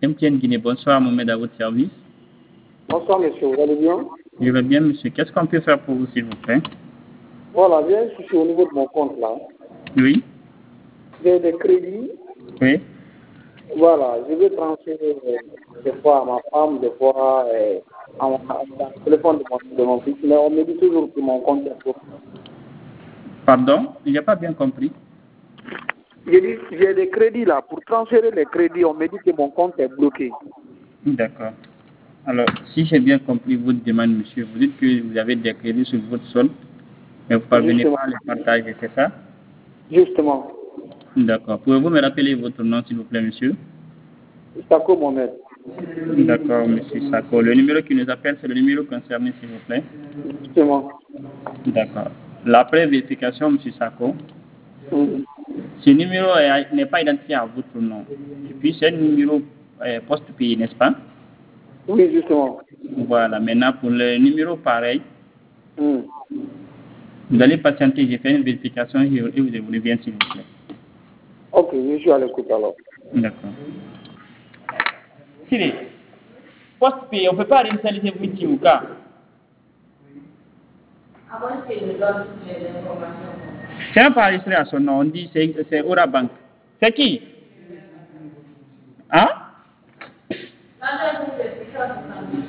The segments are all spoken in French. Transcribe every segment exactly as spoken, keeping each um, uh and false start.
M T N Guinée, bonsoir, Mohamed à votre service. Bonsoir monsieur, vous allez bien? Je vais bien, monsieur. Qu'est-ce qu'on peut faire pour vous, s'il vous plaît? Voilà, j'ai un souci au niveau de mon compte là. Oui. J'ai des crédits. Oui. Voilà, je veux transférer euh, des fois à ma femme, des fois euh, à mon à mon téléphone de mon, de mon fils, mais on me dit toujours que mon compte est bloqué. Pardon? Je n'ai pas bien compris. J'ai dit, j'ai des crédits là. Pour transférer les crédits, on me dit que mon compte est bloqué. D'accord. Alors, si j'ai bien compris votre demande, monsieur, vous dites que vous avez des crédits sur votre solde, mais vous ne parvenez Justement. pas à les partager, c'est ça? Justement. D'accord. Pouvez-vous me rappeler votre nom, s'il vous plaît, monsieur? Sako Mohamed. D'accord, monsieur Sako. Le numéro qui nous appelle, c'est le numéro concerné, s'il vous plaît? Justement. D'accord. L'après vérification, monsieur Sako, Mm. ce numéro n'est pas identifié à votre nom. Et puis, c'est un numéro euh, post-payé, n'est-ce pas? Oui, justement. Voilà. Maintenant, pour le numéro pareil, Mm. vous allez patienter, j'ai fait une vérification et vous vous reviens, s'il vous plaît. Ok, je suis à l'écoute alors. D'accord. Siri, post-payé, on ne peut pas réinitialiser votre meeting ou cas. Avant qu'il nous donne toutes les informations. C'est un pas enregistré à son nom, on dit c'est c'est Aura Bank. C'est qui? Hein? L'adresse, c'est six cent soixante-dix.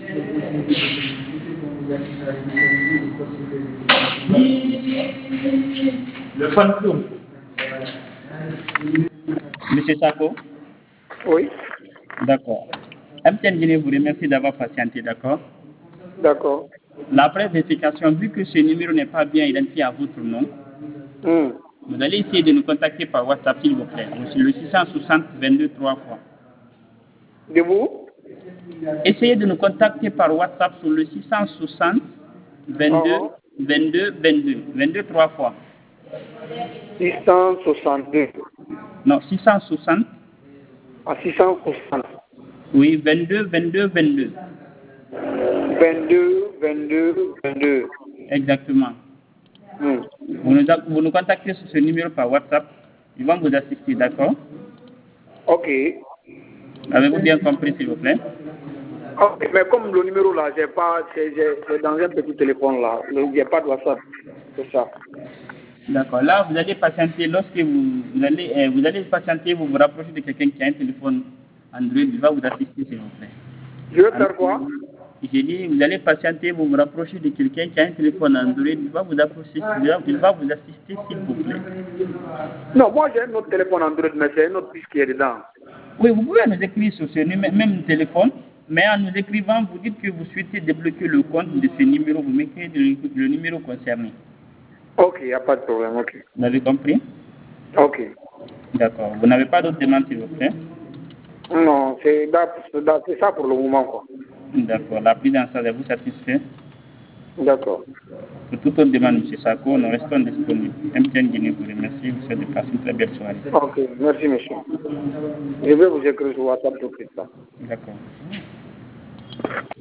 Le fantôme. Monsieur Sako? Oui. D'accord. M T N Guinée vous remercie d'avoir patienté, d'accord? D'accord. L'après vérification, vu que ce numéro n'est pas bien identifié à votre nom, Mm. vous allez essayer de nous contacter par WhatsApp, s'il vous plaît. C'est le six cent soixante vingt-deux trois fois. De vous? Essayez de nous contacter par WhatsApp sur le six cent soixante vingt-deux Uh-huh. vingt-deux vingt-deux vingt-deux trois fois. six cent soixante-deux. Non, six cent soixante. À six cent soixante. Oui, vingt-deux vingt-deux vingt-deux. vingt-deux, vingt-deux, vingt-deux. Exactement. Mm. Vous nous, vous nous contactez sur ce numéro par WhatsApp. Ils vont vous assister, d'accord? Ok. Avez-vous bien compris, s'il vous plaît? Ok, mais comme le numéro là, j'ai pas, c'est c'est dans un petit téléphone là. Il n'y a pas de WhatsApp. C'est ça. D'accord. Là, vous allez patienter. Lorsque vous, vous allez, euh, vous allez patienter, vous vous rapprochez de quelqu'un qui a un téléphone Android, il va vous assister, s'il vous plaît. Je veux Alors, faire quoi? j'ai dit, vous allez patienter, vous vous rapprochez de quelqu'un qui a un téléphone Android, il va vous approcher, il va, il va vous assister, s'il vous plaît. Non, moi j'ai un autre téléphone Android, mais c'est un autre puce qui est dedans. Oui, vous pouvez nous écrire sur ce numé- même téléphone, mais en nous écrivant, vous dites que vous souhaitez débloquer le compte de ce numéro, vous mettez le, le numéro concerné. Ok, il n'y a pas de problème, ok. Vous avez compris? Ok. D'accord. Vous n'avez pas d'autres demandes, s'il vous plaît? Non, c'est c'est ça pour le moment, quoi. D'accord. La prise en charge vous satisfait? D'accord. Pour toute autre demande, M. Sako, nous restons disponibles. M T N Guinée vous remercie. Vous souhaite de passer une très belle soirée. Ok, merci monsieur. Je vais vous écrire sur WhatsApp tout de suite là. D'accord.